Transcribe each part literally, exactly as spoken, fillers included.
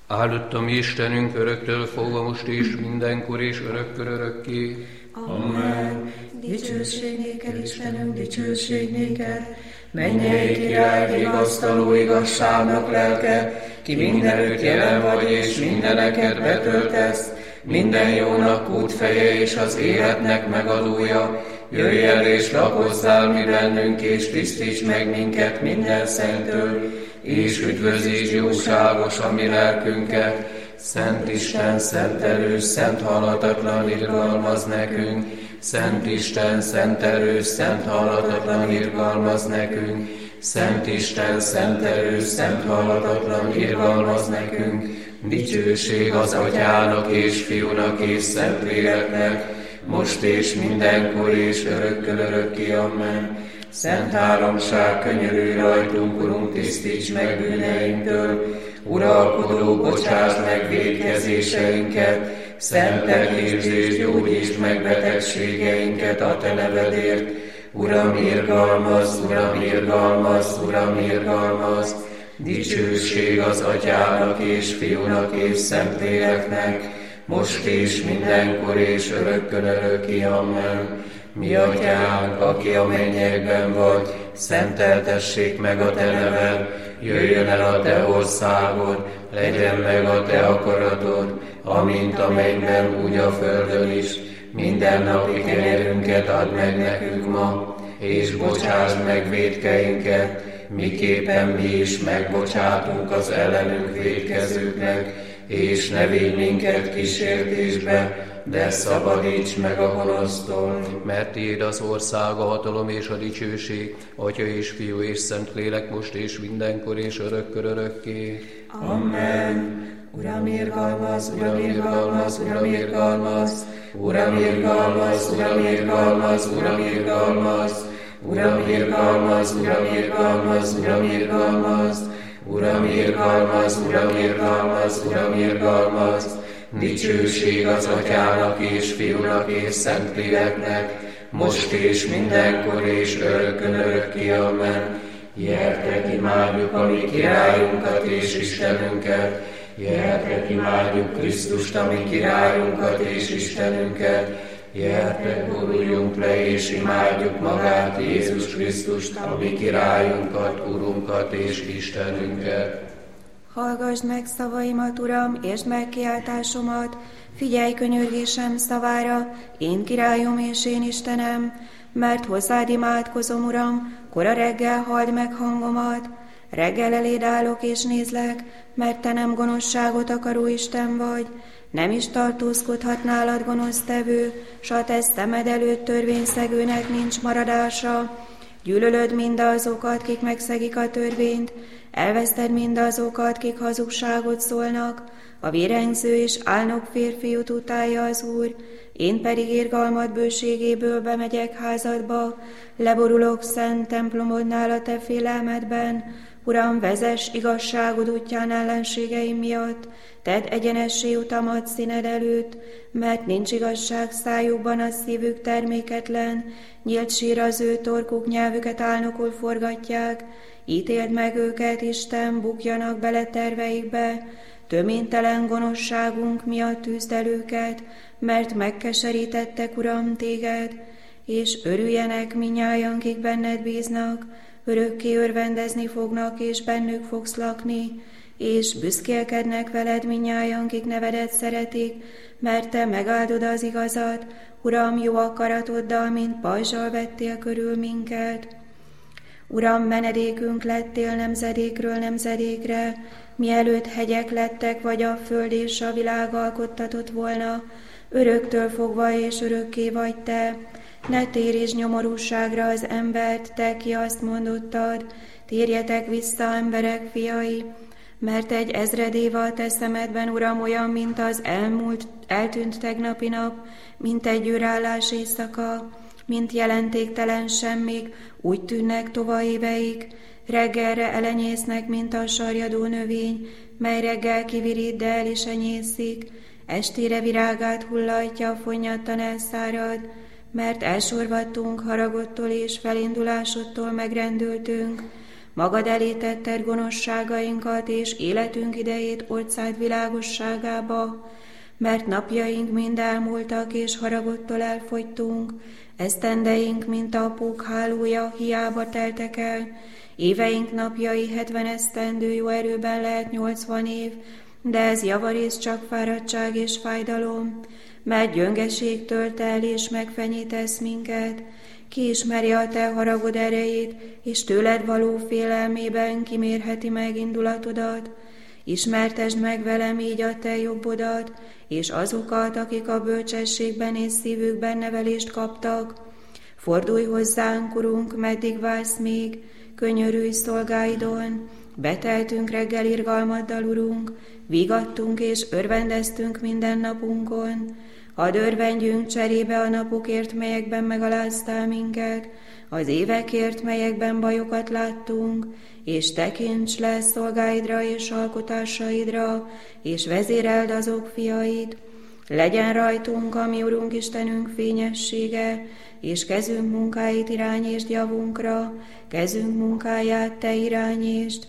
Áldott mi Istenünk öröktől fogva most és mindenkor és örökkör örökké. Amen. Dicsőség néked, Istenünk, dicsőség néked. Mennyei király, vigasztaló igazságnak lelke, ki mindenütt jelen vagy és mindeneket betöltesz, minden jónak útfeje és az életnek megadója. Jöjj el és lakozzál mi bennünk, és tisztíts meg minket minden szentől, és üdvözíts jóságos a mi lelkünket. Szent Isten, szent erős, szent halatatlan irgalmaz nekünk. Szent Isten, szent erős, szent halatatlan irgalmaz nekünk. Szent Isten, szent erős, szent halatatlan irgalmaz nekünk. Dicsőség az Atyának és Fiúnak és Szentléleknek, most és mindenkor és örökkön örökké. Amen. Szent háromság, könyörülj rajtunk, Urunk, tisztíts meg bűneinktől. Uralkodó, bocsáss meg vétkezéseinket, szentek és gyógyítsd meg betegségeinket a Te nevedért. Uram, irgalmazz, Uram, irgalmazz, Uram, irgalmazz. Dicsőség az Atyának és Fiúnak és Szentléleknek, most és mindenkor és örökkön örökké. Amen. Mi Atyánk, aki a mennyekben vagy, szenteltessék meg a Te neved, jöjjön el a Te országod, legyen meg a Te akaratod, amint a mennyben, úgy a földön is. Mindennapi kenyerünket add meg nekünk ma, és bocsásd meg vétkeinket, miképpen mi is megbocsátunk az ellenünk vétkezőknek, és ne védj minket kísértésbe, de szabadíts meg a gonosztól. Mert Tiéd az ország, a hatalom és a dicsőség, Atya és Fiú és Szentlélek, most és mindenkor és örökkör örökké. Amen. Uram, irgalmaz, Uram, irgalmaz, Uram, irgalmaz, Uram, irgalmaz, Uram, irgalmaz, Uram, irgalmaz, Uram, irgalmaz, Uram, irgalmaz, Uram, irgalmaz, Uram, irgalmaz, Uram, irgalmaz, Uram, irgalmaz. Dicsőség az Atyának és Fiúnak és Szentléleknek, most és mindenkor és örökkön örökké. Amen. Gyertek, imádjuk a mi királyunkat és Istenünket, gyertek, imádjuk Krisztust, a mi királyunkat és Istenünket, gyertek, boruljunk le és imádjuk magát, Jézus Krisztust, a mi királyunkat, Urunkat és Istenünket. Hallgasd meg szavaimat, Uram, és meg kiáltásomat, figyelj könyörgésem szavára, én királyom és én Istenem, mert hozzád imádkozom, Uram, kora reggel halld meg hangomat. Reggel eléd állok és nézlek, mert Te nem gonoszságot akaró Isten vagy, nem is tartózkodhat nálad gonosztevő, s a Te szemed előtt törvényszegőnek nincs maradása. Gyűlölöd mindazokat, kik megszegik a törvényt, elveszted mindazokat, kik hazugságot szólnak, a vérengző és álnok férfiút utálja az Úr, én pedig irgalmad bőségéből bemegyek házadba, leborulok szent templomodnál a Te félelmedben. Uram, vezess igazságod útján ellenségeim miatt, tedd egyenessé utamat színed előtt, mert nincs igazság szájukban, a szívük terméketlen, nyílt sír az ő torkuk, nyelvüket álnokul forgatják. Ítéld meg őket, Isten, bukjanak bele terveikbe, töménytelen gonoszságunk miatt tűzd el őket, mert megkeserítettek, Uram, Téged, és örüljenek minnyájan, kik benned bíznak, örökké örvendezni fognak, és bennük fogsz lakni, és büszkélkednek veled minnyájan, kik nevedet szeretik, mert Te megáldod az igazat, Uram, jó akaratoddal, mint pajzsal vettél körül minket. Uram, menedékünk lettél nemzedékről nemzedékre, mielőtt hegyek lettek, vagy a föld és a világ alkottatott volna, öröktől fogva és örökké vagy Te. Ne térítsd nyomorúságra az embert, Te, ki azt mondottad, térjetek vissza, emberek fiai, mert egy ezred éve a Te szemedben, Uram, olyan, mint az elmúlt, eltűnt tegnapi nap, mint egy űrállás éjszaka, mint jelentéktelen semmik, úgy tűnnek tova éveik, reggelre elenyésznek, mint a sarjadó növény, mely reggel kivirít, de el is enyészik, estére virágát hullatja, fonnyadtan elszárad, mert elsorvadtunk haragodtól és felindulásodtól megrendültünk. magad elé tetted gonoszságainkat, és életünk idejét orcád világosságába, mert napjaink mind elmúltak, és haragodtól elfogytunk, esztendeink, mint a pók hálója, hiába teltek el, éveink napjai hetven esztendő, jó erőben lehet nyolcvan év, de ez javarész csak fáradtság és fájdalom, mert gyöngeség tölt el, és megfenyítesz minket. Ki ismeri a te haragod erejét, és tőled való félelmében kimérheti meg indulatodat? Ismertesd meg velem így a te jobbodat, és azokat, akik a bölcsességben és szívükben nevelést kaptak. Fordulj hozzánk, Urunk, meddig vársz még, könyörülj szolgáidon. Beteltünk reggel irgalmaddal, Urunk, vigadtunk és örvendeztünk minden napunkon. Hadd örvendjünk cserébe a napokért, melyekben megaláztál minket, az évekért, melyekben bajokat láttunk, és tekints le szolgáidra és alkotásaidra, és vezéreld azok fiait. Legyen rajtunk, ami Urunk Istenünk fényessége, és kezünk munkáit irányítsd javunkra, kezünk munkáját te irányítsd.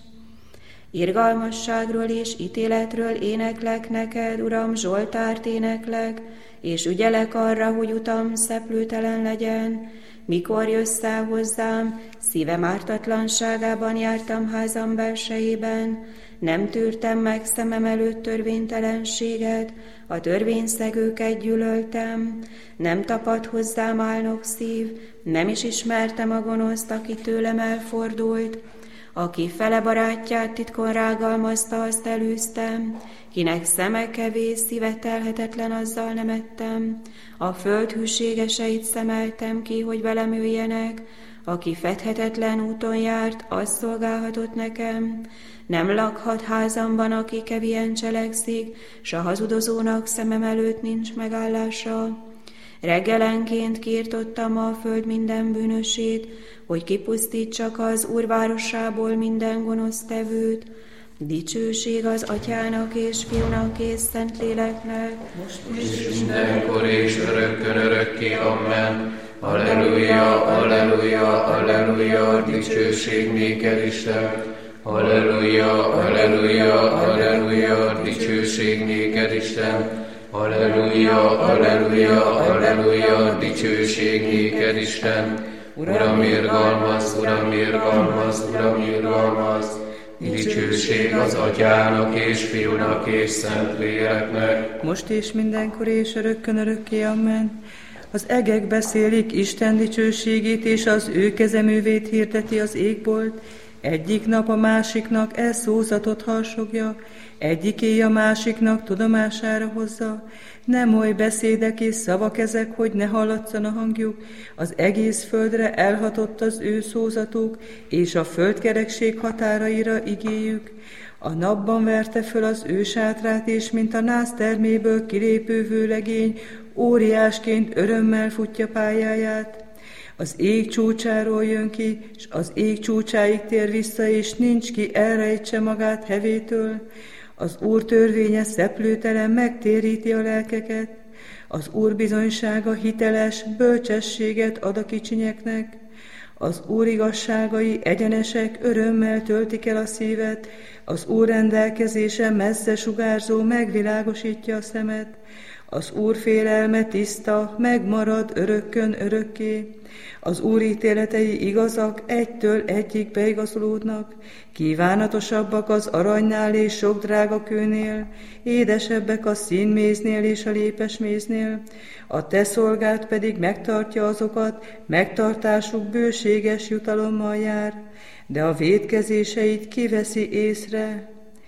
Irgalmasságról és ítéletről éneklek neked, Uram, Zsoltárt éneklek, és ügyelek arra, hogy utam szeplőtelen legyen. Mikor jössz el hozzám, szívem ártatlanságában jártam házam belsejében, nem tűrtem meg szemem előtt törvénytelenséget, a törvényszegőket gyűlöltem, nem tapadt hozzám álnok szív, nem is ismertem a gonoszt, aki tőlem elfordult. Aki fele barátját titkon rágalmazta, azt elűztem, kinek szeme kevés, szíve telhetetlen, azzal nem ettem. A föld hűségeseit szemeltem ki, hogy velem üljenek, aki fedhetetlen úton járt, az szolgálhatott nekem. Nem lakhat házamban, aki kevien cselekszik, s a hazudozónak szemem előtt nincs megállása. Reggelenként kiirtottam a föld minden bűnösét, hogy kipusztítsak az Úr városából minden gonosz tevőt. Dicsőség az Atyának és Fiúnak és Szentléleknek, most is mindenkor és örökkön örökké. Amen. Halleluja, halleluja, halleluja, dicsőség néked, Isten. Halleluja, halleluja, halleluja, dicsőség néked, Isten. Halleluja, halleluja, halleluja, dicsőség néked, Isten. Uram, irgalmaz, Uram, irgalmaz, Uram, irgalmaz. Dicsőség az Atyának és Fiúnak és Szentléleknek, most és mindenkor és örökkön örökké. Amen. Az egek beszélik Isten dicsőségét, és az ő kezeművét hirdeti az égbolt. Egyik nap a másiknak e szózatot harsogja, egyik éj a másiknak tudomására hozza. Nem oly beszédek és szavak ezek, hogy ne hallatsson a hangjuk. Az egész földre elhatott az ő szózatuk, és a földkerekség határaira igéjük. A napban verte föl az ő sátrát, és mint a nász terméből kilépő vőlegény, óriásként örömmel futja pályáját. Az ég csúcsáról jön ki, és az ég csúcsáig tér vissza, és nincs ki elrejtse magát hevétől. Az Úr törvénye szeplőtelen, megtéríti a lelkeket. Az Úr bizonysága hiteles, bölcsességet ad a kicsinyeknek. Az Úr igazságai egyenesek, örömmel töltik el a szívet. Az Úr rendelkezése messze sugárzó, megvilágosítja a szemet. Az Úr félelme tiszta, megmarad örökkön örökké. Az Úr ítéletei igazak, egytől egyig beigazolódnak. Kívánatosabbak az aranynál és sok drága kőnél, édesebbek a színméznél és a lépesméznél. A te szolgád pedig megtartja azokat, megtartásuk bőséges jutalommal jár, de a vétkezéseit kiveszi észre.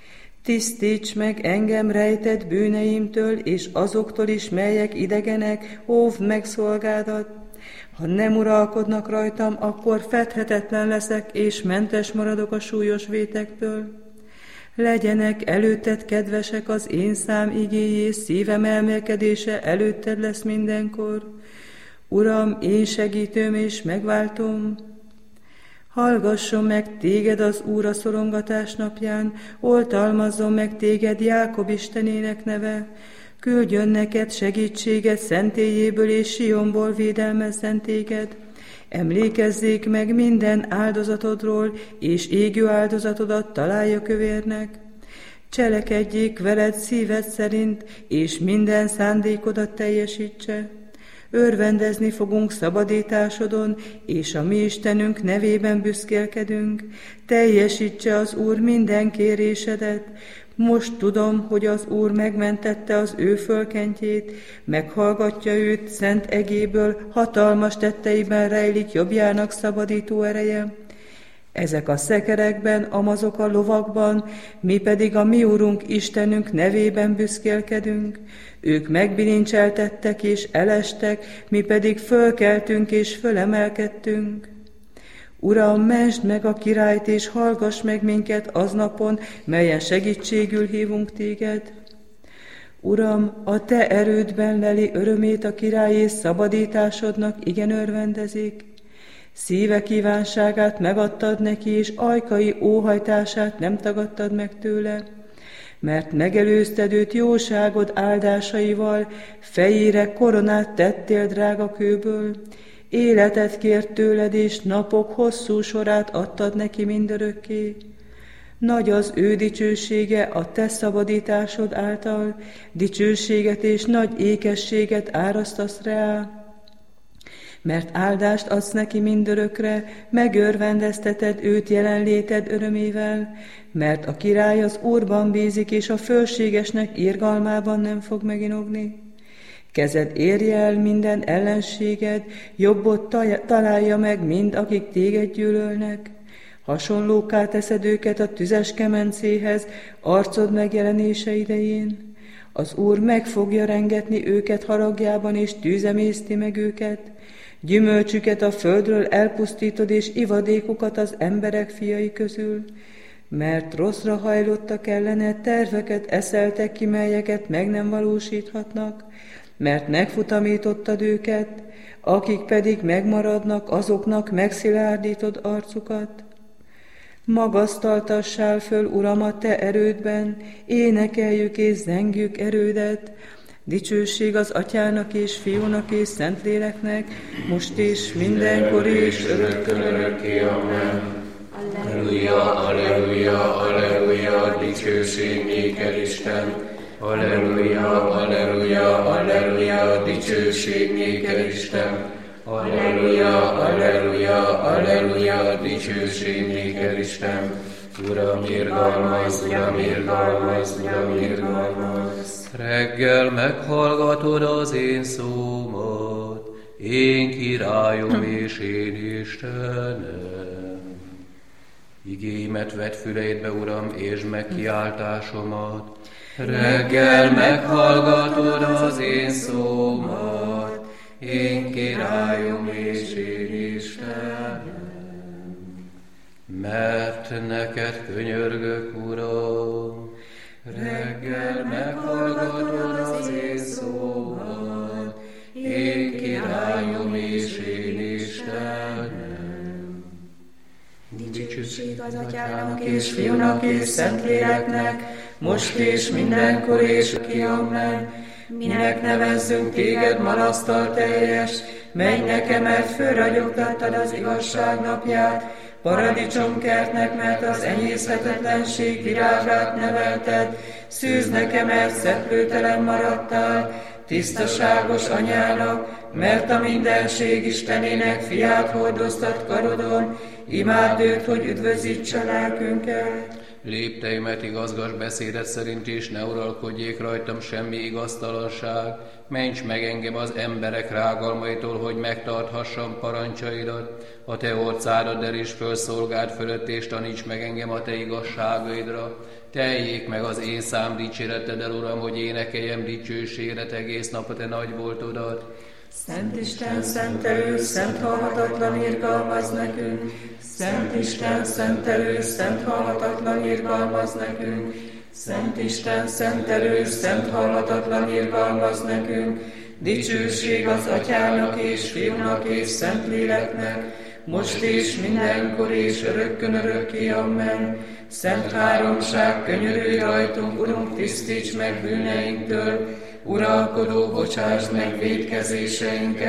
Tisztíts meg engem rejtett bűneimtől, és azoktól is, melyek idegenek, óvd meg szolgádat. Ha nem uralkodnak rajtam, akkor fedhetetlen leszek, és mentes maradok a súlyos vétektől. Legyenek előtted kedvesek az én szám igéi, és szívem elmélkedése előtted lesz mindenkor. Uram, én segítőm és megváltom. Hallgasson meg téged az Úr a szorongatás napján, oltalmazzon meg téged Jákob Istenének neve, küldjön neked segítséget szentélyéből és Sionból védelmezzen téged. Emlékezzék meg minden áldozatodról, és égő áldozatodat találja kövérnek. Cselekedjék veled szíved szerint, és minden szándékodat teljesítse. Örvendezni fogunk szabadításodon, és a mi Istenünk nevében büszkélkedünk. Teljesítse az Úr minden kérésedet. Most tudom, hogy az Úr megmentette az ő fölkentjét, meghallgatja őt szent egéből, hatalmas tetteiben rejlik jobbjának szabadító ereje. Ezek a szekerekben, amazok a lovakban, mi pedig a mi Úrunk Istenünk nevében büszkélkedünk. Ők megbilincseltettek és elestek, mi pedig fölkeltünk és fölemelkedtünk. Uram, mentsd meg a királyt, és hallgass meg minket aznapon, melyen segítségül hívunk téged. Uram, a te erődben leli örömét a király, és szabadításodnak igen örvendezik. Szíve kívánságát megadtad neki, és ajkai óhajtását nem tagadtad meg tőle. Mert megelőzted őt jóságod áldásaival, fejére koronát tettél drága kőből. Életet kért tőled, és napok hosszú sorát adtad neki mindörökké. Nagy az ő dicsősége a te szabadításod által, dicsőséget és nagy ékességet árasztasz rá. Mert áldást adsz neki mindörökre, megörvendezteted őt jelenléted örömével, mert a király az Úrban bízik, és a fölségesnek irgalmában nem fog meginogni. Kezed érje el minden ellenséged, jobbot találja meg mind, akik téged gyűlölnek. Hasonlókká teszed őket a tüzes kemencéhez, arcod megjelenése idején. Az Úr meg fogja rengetni őket haragjában, és tűzemészti meg őket. Gyümölcsüket a földről elpusztítod, és ivadékukat az emberek fiai közül. Mert rosszra hajlottak ellene, terveket eszeltek ki, melyeket meg nem valósíthatnak, mert megfutamítottad őket, akik pedig megmaradnak, azoknak megszilárdítod arcukat. Magasztaltassál föl, Uram, a te erődben, énekeljük és zengjük erődet. Dicsőség az Atyának és Fiúnak és Szentléleknek, most és mindenkor és örökkön örökké. Amen. Alleluja, alleluja, alleluja, dicsőség néked Isten. Alleluja, alleluja, alleluja, dicsőség néked Isten. Alleluja, alleluja, alleluja, dicsőség néked Isten. Uram, irgalmaz, Uram, irgalmaz, Uram, irgalmaz. Reggel meghallgatod az én szómat, én királyom és én Istenem. Igémet vedd füleidbe, Uram, és meg kiáltásomat. Reggel meghallgatod az én szómat, én királyom és én Istenem. Mert neked könyörgök, Uram, reggel meghallgatod az én szómat, én királyom és én Istenem. Dicsőség az Atyának és Fiúnak és Szentléleknek, most és mindenkor és ki, amen. Minek nevezzünk téged marasztal teljes, menj nekem, mert fölragyogtattad az igazság napját, paradicsomkertnek, mert az enyészhetetlenség virágát nevelted, szűz nekem, mert szeplőtelen maradtál, tisztaságos anyának, mert a mindenség Istenének fiát hordoztat karodon, imádd őt, hogy üdvözítse lelkünket. Lépteimet igazgass beszédet szerint, és ne uralkodjék rajtam semmi igaztalanság. Ments meg engem az emberek rágalmaitól, hogy megtarthassam parancsaidat. A te orcádat el is fölszolgáld fölött, és taníts meg engem a te igazságaidra. Teljék meg az én szám dicséreteddel, Uram, hogy énekeljem dicsőségedet egész nap a te nagy voltodat. Szent Isten, szentelő, szent halhatatlan irgalmaz nekünk. Szent Isten, szentelő, szent halhatatlan irgalmaz nekünk. Szent Isten, szentelő, szent halhatatlan irgalmaz nekünk. Dicsőség az Atyának és Fiúnak és Szentléleknek, most és mindenkor és örökkön örökké, amen. Szent háromság, könyörülj rajtunk, Urunk, tisztíts meg bűneinktől, uralkodó, bocsásd meg vétkezéseinket,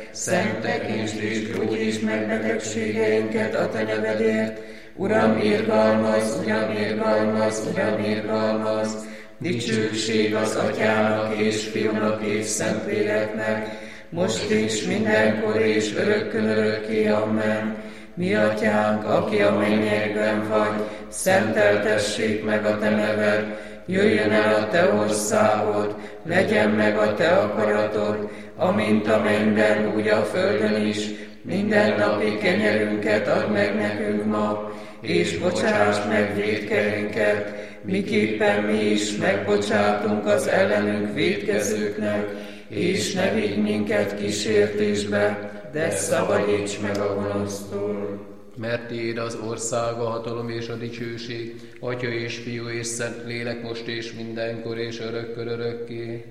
szent tekintsd és gyógyítsd meg betegségeinket a te nevedért. Uram, irgalmaz, Uram, irgalmaz, Uram, irgalmaz. Dicsőség az Atyának és Fiúnak és Szentléleknek, most is, mindenkor és örökkön örökké. Amen. Mi Atyánk, aki a mennyekben vagy, szenteltessék meg a te neved, jöjjön el a te országod, legyen meg a te akaratod, amint a mennyben, úgy a földön is. Mindennapi kenyerünket add meg nekünk ma, és bocsásd meg vétkeinket, miképpen mi is megbocsátunk az ellenünk vétkezőknek, és ne vigy minket kísértésbe, de szabadíts meg a gonosztól. Mert tiéd az ország, a hatalom és a dicsőség, Atya és Fiú és Szent Lélek, most és mindenkor és örökkön örökké.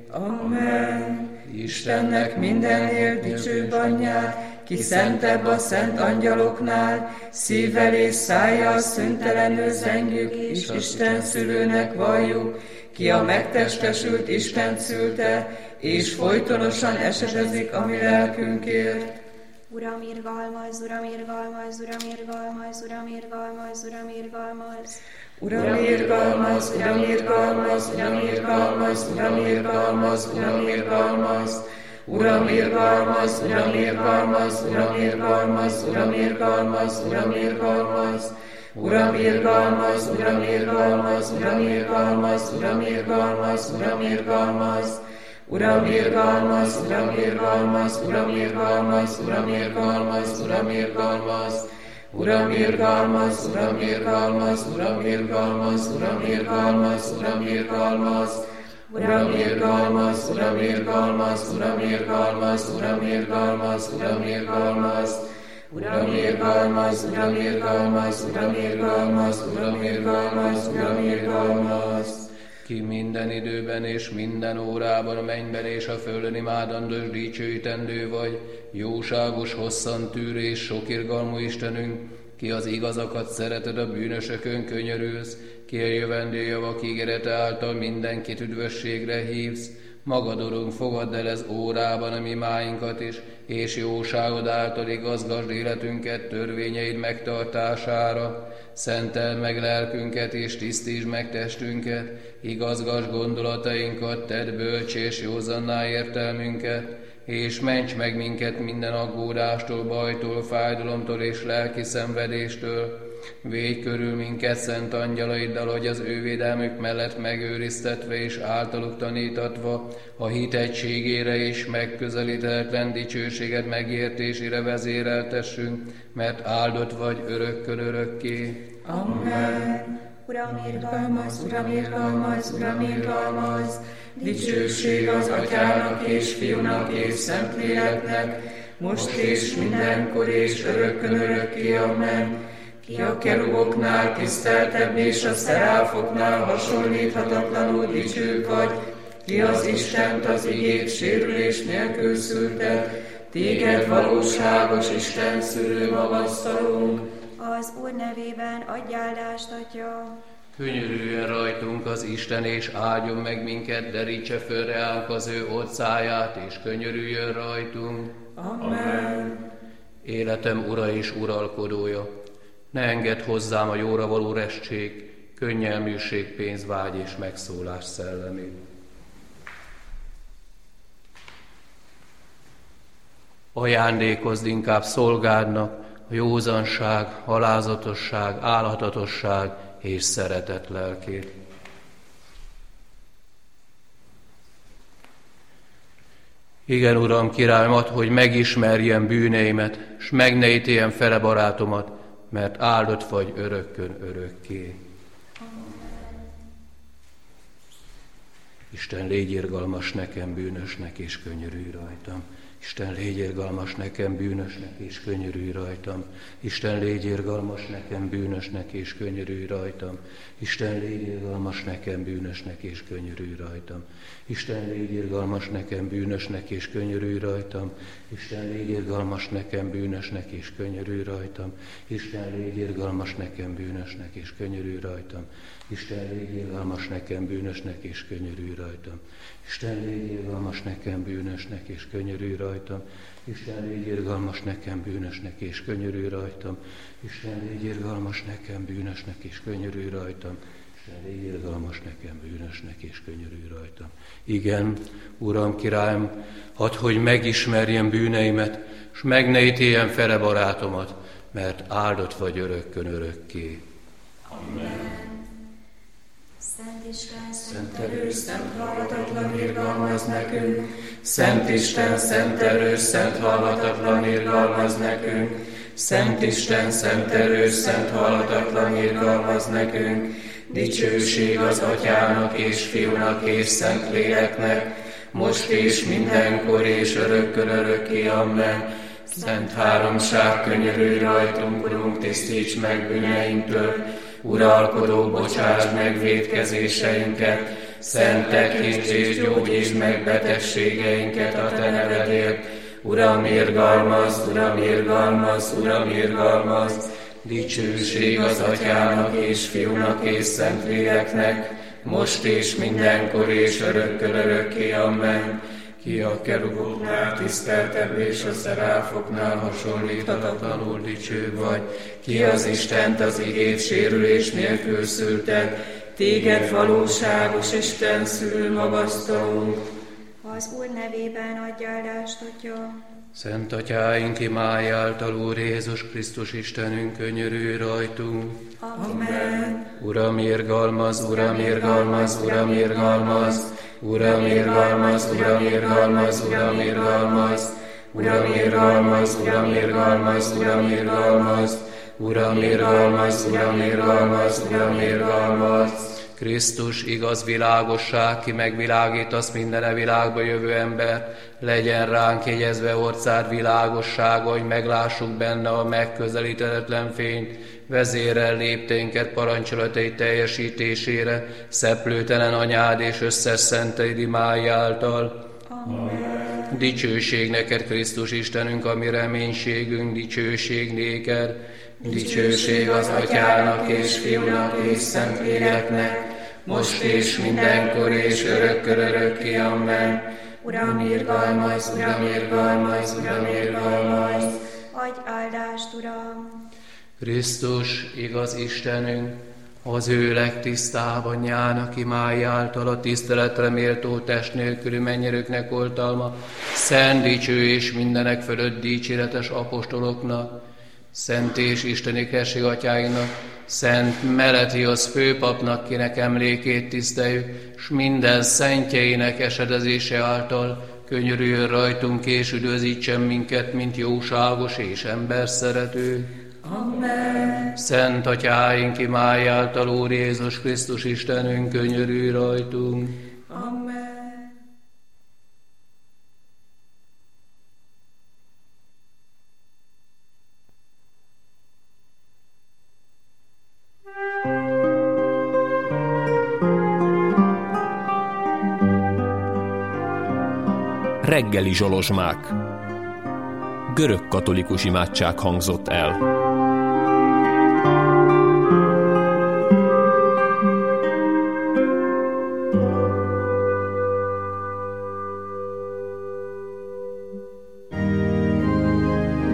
Amen. Istennek mindennél dicsőbb anyját, ki szentebb a szent angyaloknál, szívvel és szájjal szüntelenül zengjük, és Isten szülőnek valljuk, ki a megtestesült Isten szülte, és folytonosan esetezik a mi lelkünkért. Uram, irgalmaz, Uram, irgalmaz, Uram, irgalmaz, Uram, irgalmaz, Uram, irgalmaz. Uram, irgalmaz, Uram, irgalmaz, Uram, irgalmaz, Uram, irgalmaz, Uram, irgalmaz. Uram, irgalmaz, Uram, irgalmaz, Uram, irgalmaz, Uram, irgalmaz, Uram, irgalmaz. Uram, irgalmaz, Uram, irgalmaz, Uram, irgalmaz, Uram, irgalmaz, Uram, irgalmaz. Uram, irgalmaz, Uram, irgalmaz, Uram, irgalmaz, Uram, irgalmaz, Uram, irgalmaz. Uram, irgalmaz, Uram, irgalmaz, Uram, irgalmaz, Uram, irgalmaz, Uram, irgalmaz. Uram, irgalmaz, Uram, irgalmaz, Uram, irgalmaz, Uram, irgalmaz, Uram, irgalmaz. Uram, irgalmaz, Uram, irgalmaz, Uram, irgalmaz, Uram, irgalmaz, Uram, irgalmaz. Ki minden időben és minden órában a mennyben és a földön imádandó és dicsőítendő vagy, jóságos, hosszan tűrő és sok irgalmú Istenünk, ki az igazakat szereted, a bűnösökön könyörülsz, ki a jövendő javak ígérete által mindenkit üdvösségre hívsz, magad, Urunk, fogadd el ez órában a mi máinkat is, és jóságod által igazgasd életünket törvényeid megtartására. Szenteld meg lelkünket és tisztítsd meg testünket, igazgasd gondolatainkat, tedd bölcs és józanná értelmünket, és ments meg minket minden aggódástól, bajtól, fájdalomtól és lelki szenvedéstől. Védj körül minket szent angyalaiddal, hogy az ő védelmük mellett megőriztetve és általuk tanítatva a hit egységére és megközelíthetetlen dicsőséged megértésére vezéreltessünk, mert áldott vagy örökkön örökké. Amen. Uram, irgalmaz, Uram, irgalmaz, Uram, irgalmaz. Dicsőség az Atyának és Fiúnak és Szentléleknek, most és mindenkor és örökkön örökké. Amen. Ki a keruboknál tiszteltebb és a szeráfoknál hasonlíthatatlanul dicső vagy, ki az Istent az igét sérülés nélkül szülte, téged valóságos Isten szülő magasztalunk. Az Úr nevében adj áldást, Atya. Könyörüljön rajtunk az Isten, és áldjon meg minket, derítse föl reánk az ő orcáját, és könyörüljön rajtunk. Amen. Életem Ura és uralkodója, ne engedd hozzám a jóra való restség, könnyelműség, pénzvágy és megszólás szellemét. Ajándékozd inkább szolgádnak a józanság, alázatosság, álhatatosság és szeretet lelkét. Igen, Uram, királyom, add, hogy megismerjem bűneimet, s meg ne ítéljem fele barátomat, mert áldott vagy örökkön örökké. Isten, légy irgalmas nekem, bűnösnek, és könyörülj rajtam. Isten, légy irgalmas nekem, bűnösnek, és könyörülj rajtam. Isten, légy irgalmas nekem, bűnösnek, és könyörülj rajtam. Isten, légy irgalmas nekem, bűnösnek, és könyörülj rajtam. Isten, légy irgalmas nekem, bűnösnek, és könyörülj rajtam. Isten, légy irgalmas nekem, bűnösnek, és könyörülj rajtam. Isten, légy irgalmas nekem, bűnösnek, és könyörülj rajtam. Isten, légy irgalmas nekem, bűnösnek, és könyörülj rajtam. Isten, légy irgalmas nekem, bűnösnek, és könyörülj rajtam. rajtam. Isten, légy irgalmas nekem, bűnösnek, és könyörülj rajtam. Isten, légy irgalmas nekem, bűnösnek, és könyörülj rajtam. Isten, légy irgalmas nekem, bűnösnek, és könyörülj rajtam. Igen, Uram, Királyom, hadd, hogy megismerjem bűneimet, s meg ne ítéljem fele barátomat, mert áldott vagy örökkön örökké. Amen. Szent Isten, szent erős, szent halhatatlan irgalmaz nekünk. Szent Isten, szent erős, szent halhatatlan irgalmaz nekünk. Szent Isten, szent erős, szent halhatatlan irgalmaz nekünk. Dicsőség az Atyának és Fiúnak és Szentléleknek, most és mindenkor és örökkön örökké. Amen. Szent háromság, könyörülj rajtunk, Urunk, tisztíts meg bűneinktől. Uralkodó, bocsásd meg vétkezéseinket, szentekítsd és gyógyítsd meg betegségeinket a Te nevedért. Uram, irgalmazz, Uram, irgalmazz, Uram, irgalmazz. Dicsőség az Atyának és Fiúnak és Szentléleknek, most és mindenkor és örökkön örökké. Amen. Ki a keruboknál tiszteltebb és a szeráfoknál hasonlíthatatlanul dicső vagy, ki az Istent az igét sérülés nélkül szülted, téged valóságos Isten szül magasztalunk. Az Úr nevében adj áldást, Atya. Szent Atyáink imái által, Úr Jézus Krisztus Istenünk, könyörülj rajtunk. Amen. Uram, irgalmazz, Uram, irgalmazz, Uram, irgalmazz. Uram, irgalmazz, Uram, irgalmazz, Uram, irgalmazz. Uram, irgalmazz, Uram, irgalmazz, Uram, irgalmazz. Uram, irgalmazz, Uram, irgalmazz, Uram, irgalmazz. Krisztus, igaz világosság, ki megvilágítasz minden a világba jövő ember, legyen ránk jegyezve orcád világossága, hogy meglássuk benne a megközelíthetetlen fényt, vezérel lépténket parancsolatai teljesítésére, szeplőtelen anyád és összes szenteid imái által. Amen. Dicsőség neked, Krisztus Istenünk, a mi reménységünk, dicsőség néked. Dicsőség az Atyának és Fiúnak és Szentléleknek, most és mindenkor és örökkön örökké. Amen. Uram, irgalmazz, Uram, irgalmazz, Uram, irgalmazz. Adj áldást, Uram. Krisztus, igaz Istenünk, az ő legtisztább anyjának imái által a tiszteletre méltó test nélküli mennyerőknek oltalma, szent, dicső és mindenek fölött dicséretes apostoloknak, szent és isteni kesség atyáinak, szent Meletiusz főpapnak, kinek emlékét tiszteljük, s minden szentjeinek esedezése által könyörüljön rajtunk és üdvözítsen minket, mint jóságos és emberszerető. Amen. Szent Atyáink imái által, Úr Jézus Krisztus Istenünk, könyörülj rajtunk. Amen. Reggeli zsolozsmák. Görög katolikus imádság hangzott el.